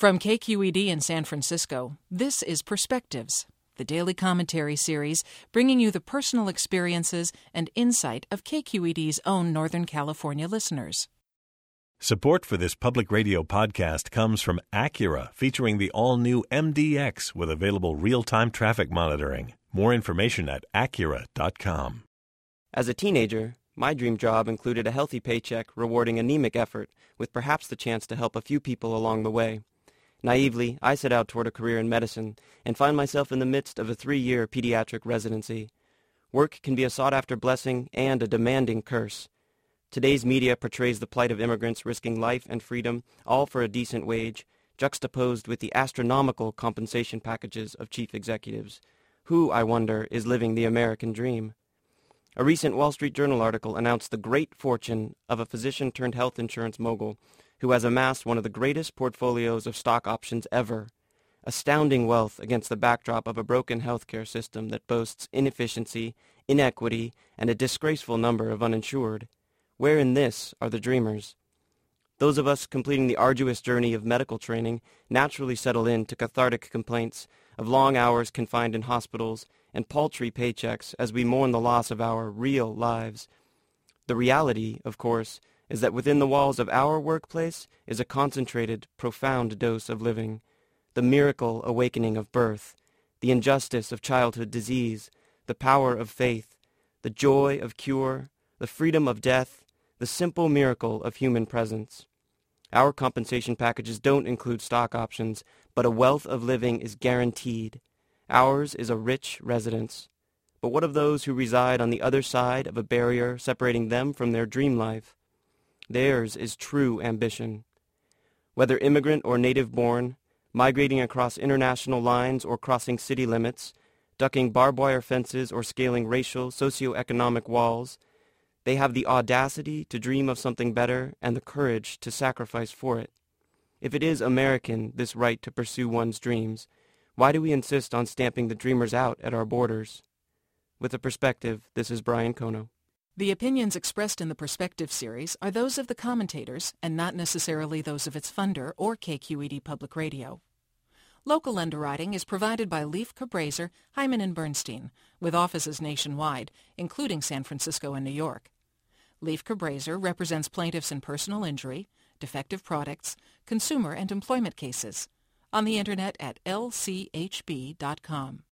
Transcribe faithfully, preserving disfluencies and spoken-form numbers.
From K Q E D in San Francisco, this is Perspectives, the daily commentary series bringing you the personal experiences and insight of K Q E D's own Northern California listeners. Support for this public radio podcast comes from Acura, featuring the all-new M D X with available real-time traffic monitoring. More information at acura dot com. As a teenager, my dream job included a healthy paycheck rewarding anemic effort with perhaps the chance to help a few people along the way. Naively, I set out toward a career in medicine and find myself in the midst of a three-year pediatric residency. Work can be a sought-after blessing and a demanding curse. Today's media portrays the plight of immigrants risking life and freedom, all for a decent wage, juxtaposed with the astronomical compensation packages of chief executives. Who, I wonder, is living the American dream? A recent Wall Street Journal article announced the great fortune of a physician-turned-health insurance mogul who has amassed one of the greatest portfolios of stock options ever. Astounding wealth against the backdrop of a broken healthcare system that boasts inefficiency, inequity, and a disgraceful number of uninsured. Where in this are the dreamers? Those of us completing the arduous journey of medical training naturally settle into cathartic complaints of long hours confined in hospitals and paltry paychecks as we mourn the loss of our real lives. The reality, of course, is that within the walls of our workplace is a concentrated, profound dose of living, the miracle awakening of birth, the injustice of childhood disease, the power of faith, the joy of cure, the freedom of death, the simple miracle of human presence. Our compensation packages don't include stock options, but a wealth of living is guaranteed. Ours is a rich residence. But what of those who reside on the other side of a barrier separating them from their dream life? Theirs is true ambition. Whether immigrant or native-born, migrating across international lines or crossing city limits, ducking barbed wire fences or scaling racial, socioeconomic walls, they have the audacity to dream of something better and the courage to sacrifice for it. If it is American, this right to pursue one's dreams, why do we insist on stamping the dreamers out at our borders? With a perspective, this is Brian Kono. The opinions expressed in the Perspective series are those of the commentators and not necessarily those of its funder or K Q E D Public Radio. Local underwriting is provided by Leif Cabraser, Hyman and Bernstein, with offices nationwide, including San Francisco and New York. Leif Cabraser represents plaintiffs in personal injury, defective products, consumer and employment cases, on the Internet at L C H B dot com.